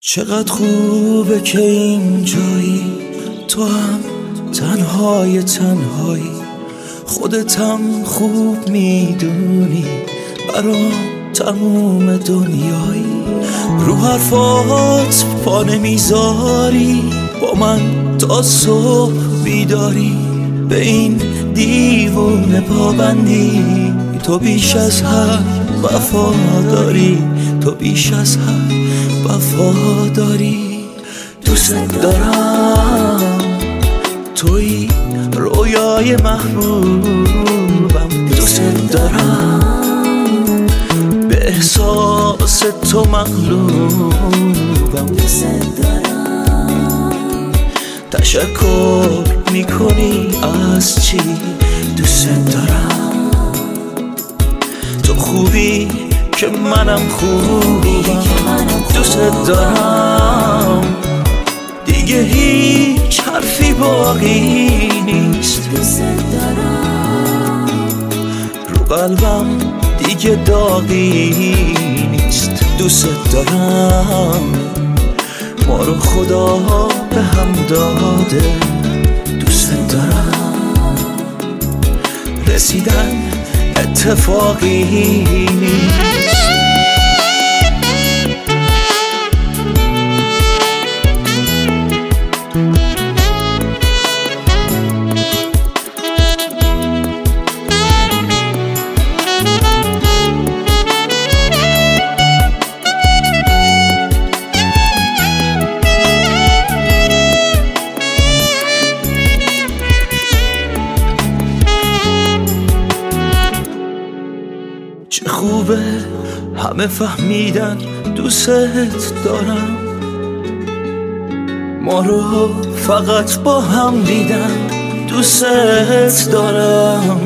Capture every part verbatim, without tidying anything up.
چقدر خوبه که اینجایی، تو هم تنهای تنهایی، خودتم خوب میدونی برام تموم دنیایی. رو حرفات پا نمیذاری، با من تا صبح بیداری، به این دیوونه پابندی. تو بیش از هر وفا داری، تو بیش از هر وفا داری. دوست دارم، توی رویای محبوبم. دوست دارم، به احساس تو مغلوبم. دوست دارم، تشکر میکنی از چی؟ دوست دارم، تو خوبی که منم خوبم. دوست دارم، دیگه هیچ حرفی باقی نیست. دوست دارم، رو قلبم دیگه داغی نیست. دوست دارم، ما رو خدا به هم داده. دوست دارم، رسیدن اتفاقی نیست. چه خوبه همه فهمیدن دوست دارم، ما رو فقط با هم دیدن. دوست دارم،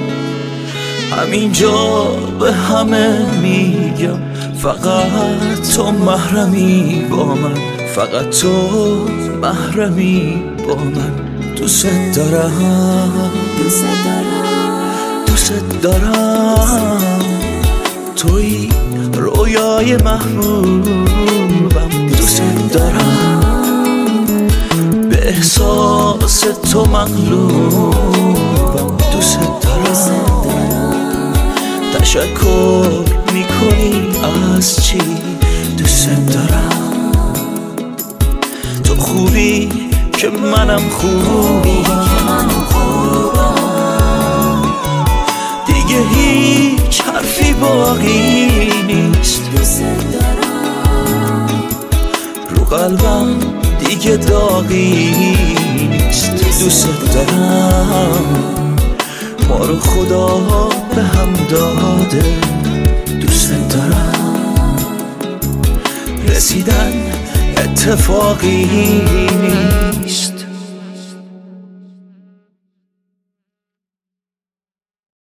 همینجا به همه میگم، فقط تو محرمی با من، فقط تو محرمی با من. دوست دارم، دوست دارم، دوست دارم، توی رویای محبوبم. دوست دارم، به احساس تو مغلوبم. دوست دارم، تشکر میکنی از چی؟ دوست دارم، تو خوبی که منم خوبم. دیگه هیچ حرفی باقی نیست. دوست دارم، رو قلبم دیگه داغی نیست. دوست دارم، ما رو خدا به هم داده. دوست دارم، رسیدن اتفاقی نیست.